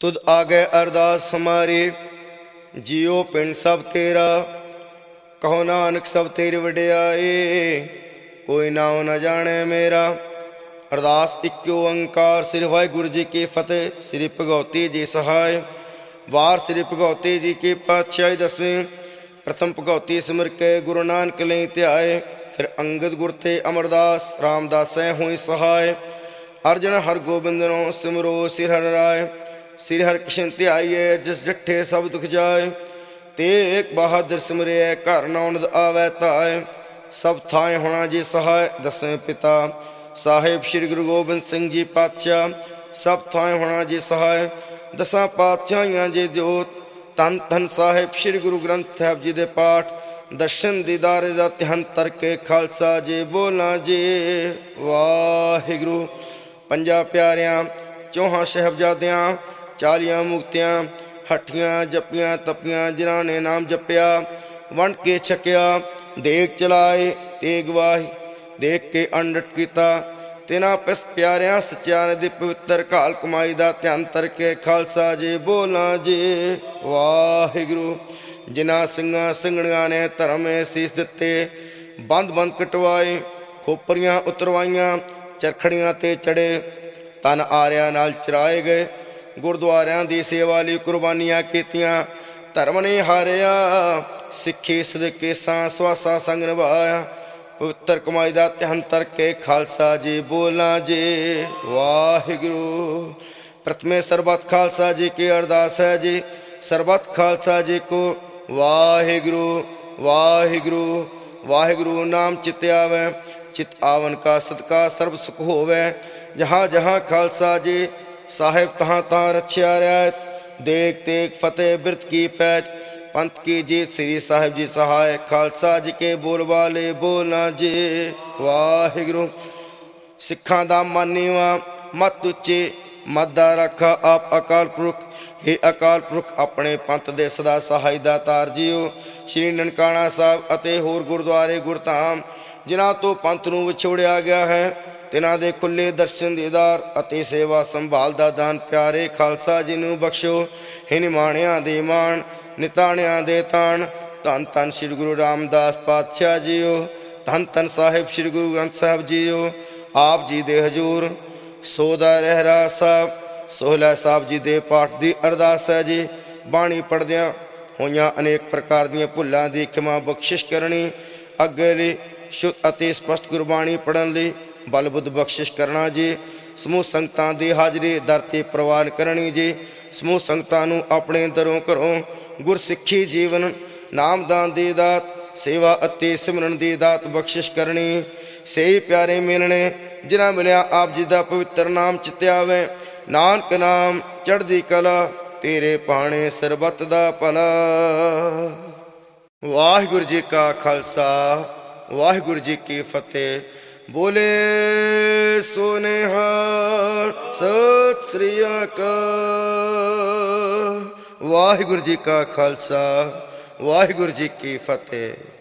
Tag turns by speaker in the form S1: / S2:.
S1: तुद आ गए अरदास हमारी, जियो पिंड सब तेरा। कहो नानक सब तेरी वडियाई, कोई नाम न जाने मेरा। अरदास इक्यो ओंकार। श्री वाहिगुरू जी की फतेह। श्री भगवती जी सहाय। वार श्री भगवती जी की पातशाही दसवीं। प्रथम भगवती सिमर के गुरु नानक लई ध्याए। फिर अंगद गुर थे अमरदास, रामदास हुई सहाय। अर्जन हर गोबिंद नो सिमरो सिर हर राय। श्री हर कृष्ण ध्याइए, जिस डिठे सब दुख जाए। ते एक बहादुर सिमरे, घर नौनद आवै ताय। सब थाए होना जी सहाय, दसवें पिता साहिब श्री गुरु गोबिंद सिंह जी पातशाह। सब थाए होना जी सहाय, दसां पातशाहियां जी जोत। धन धन साहिब श्री गुरु ग्रंथ साहिब जी दे पाठ। दर्शन दीदारे दा ध्यान तरके खालसा जी बोला जी वाहिगुरू। पंजा प्यारियां चौहां साहिबजादियां, 40 मुक्तियां, हठियां जपियां तपियां, जिन्हां ने नाम जपिया वंड के छकिया। देख चलाए तेग वाही, देख के अंडट किता। तिना पिस प्यारियां सच्चियां दी पवित्र घाल कमाई दा ध्यान तरके खालसा जी बोला जी वाहिगुरू। जिन्हां ਸਿੰਘਾਂ ਸਿੰਘਣੀਆਂ ने धर्म सीस दिते, बंद बंद कटवाए, खोपरियां उतरवाइयां, चरखड़ियां ते चढ़े, तन आरिया नाल चराए गए। गुरुद्वारियां दी सेवा लई कुर्बानियां कीतियां, धर्म ने हारिया। सिੱਖੀ सदके सवासा संग निभाया, पवित्र कमाई दा ध्यान तरके खालसा जी बोला जी वाहिगुरू। प्रथमे सरबत खालसा जी की अरदास है जी। सरबत खालसा जी को वाहिगुरू वाहिगुरू वाहिगुरू। नाम चित आवै, चित आवन का सदका सर्ब सुख होवै। जहाँ जहाँ खालसा जी साहिब तहाँ तहाँ रछिया रियायत। देख तेग फतेह बिरत की पैच, पंथ की जीत श्री साहिब जी सहाय। खालसा जी के बोल वाले बोलना जी वाहिगुरू। सिखा दा मन नीवा मत उच्चे, मत दा रखा आप अकाल पुरख। हे अकाल पुरख अपने पंथ दे सदा सहाय दातार जीओ। श्री ननकाना साहब अते होर गुरुद्वारे गुरधाम जिन्हां तो पंथ नूं विछोड़िया गया है, तिन्हां दे खुले दर्शन दीदार अते सेवा संभाल दा दान प्यारे खालसा जी नूं बख्शो। हे निमाणियां दे मान, निताणियां दे ताण। धन धन श्री गुरु रामदास पातशाह जीओ। धन धन साहिब श्री गुरु ग्रंथ साहिब जीओ। आप जी दे हजूर सोदा रहरा साहब सोहला साहब जी दे पाठ की अरदास है जी। बाणी पढ़द्या होइयां अनेक प्रकार दीयां भुल्लां दी खिमा बख्शिश करनी। अगे लई शुद्ध अति स्पष्ट गुरबाणी पढ़न लई बल बुद्ध बख्शिश करना जी। समूह संगतां दी हाजरी दर ते प्रवान करनी जी। समूह संगतां नूं अपने दरों घरों गुरसिੱਖੀ जीवन नामदान दी दात, सेवा अति सिमरन दी दात बख्शिश करनी। सही प्यारे मिलने जिन्हां मिलिया आप जी दा पवित्र नाम चित आवे। नानक नाम चढ़दी कला, तेरे पाने सरबत दा भला। वाहिगुरू जी का खालसा, वाहिगुरू जी की फतेह। बोले सो निहाल सत श्री अकाल। वाहिगुरू जी का खालसा, वाहिगुरू जी की फतेह।